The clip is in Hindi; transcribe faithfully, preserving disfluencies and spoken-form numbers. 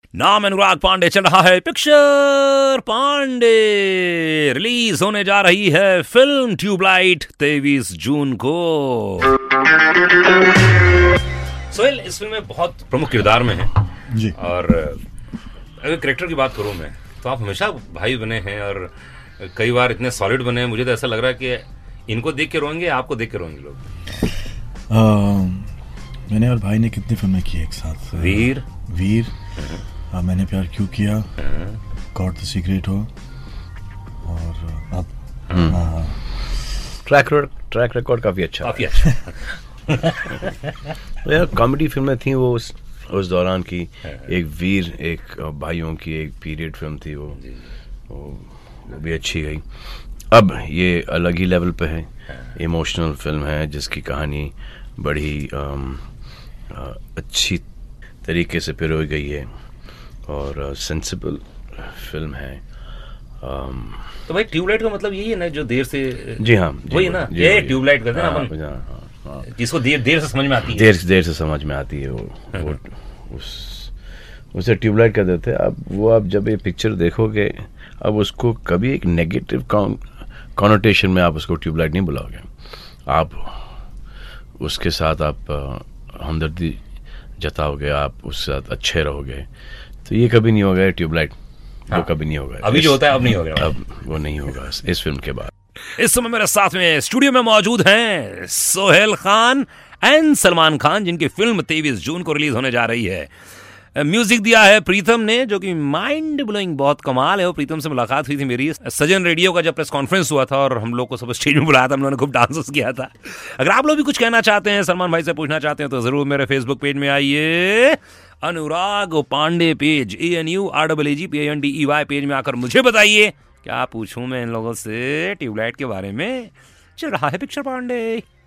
नाम अनुराग पांडे, चल रहा है पिक्चर पांडे। रिलीज होने जा रही है फिल्म ट्यूबलाइट तेईस जून को। सोहेल इस फिल्म में बहुत प्रमुख किरदार में है जी। और अगर कैरेक्टर की बात करूं मैं तो आप हमेशा भाई बने हैं और कई बार इतने सॉलिड बने हैं, मुझे तो ऐसा लग रहा है कि इनको देख के रोएंगे, आपको देख के रोएंगे लोग। मैंने और भाई ने कितनी फिल्में की एक साथ। वीर वीर आ, मैंने प्यार क्यों किया, गॉड द सीक्रेट हो, और अब ट्रैक ट्रैक रिकॉर्ड काफी अच्छा काफी अच्छा। तो यार कॉमेडी फिल्में थी वो उस उस दौरान की। एक वीर, एक भाइयों की एक पीरियड फिल्म थी वो वो, वो भी अच्छी गई। अब ये अलग ही लेवल पे है, इमोशनल फिल्म है जिसकी कहानी बड़ी आम, आ, अच्छी तरीके से पिरोई गई है और सेंसिबल फिल्म है। आम, तो भाई ट्यूबलाइट का मतलब यही है ना जो देर से। जी हाँ, वही ना, ये ट्यूबलाइट कहते हैं ना अपन, हाँ, हाँ, हाँ, जिसको देर देर से समझ में आती है। देर देर से समझ में आती है वो, वो उस उसे ट्यूबलाइट कर देते हैं। अब वो आप जब ये पिक्चर देखोगे, अब उसको कभी एक नेगेटिव कॉनोटेशन में आप उसको ट्यूबलाइट नहीं बुलाओगे। आप उसके साथ आप हमदर्दी जताओगे, आप उसके साथ अच्छे रहोगे, तो ये कभी नहीं होगा ट्यूबलाइट। हाँ, वो कभी नहीं होगा। अभी जो होता है अब नहीं होगा, अब वो नहीं होगा इस फिल्म के बाद। इस समय मेरे साथ में स्टूडियो में मौजूद हैं सोहेल खान एंड सलमान खान, जिनकी फिल्म तेईस जून को रिलीज होने जा रही है। म्यूजिक दिया है प्रीतम ने, जो कि माइंड ब्लोइंग, बहुत कमाल है। वो प्रीतम से मुलाकात हुई थी मेरी सजन रेडियो का जब प्रेस कॉन्फ्रेंस हुआ था और हम लोग को सब स्टेज में बुलाया था, हम लोगों ने खूब डांस किया था। अगर आप लोग भी कुछ कहना चाहते हैं, सलमान भाई से पूछना चाहते हैं, तो जरूर मेरे फेसबुक पेज में आइए, Anurag Pandey page, A N U R double A G P A N D E Y page में आकर मुझे बताइए क्या पूछूं मैं इन लोगों से ट्यूबलाइट के बारे में। चल रहा है पिक्चर पांडे।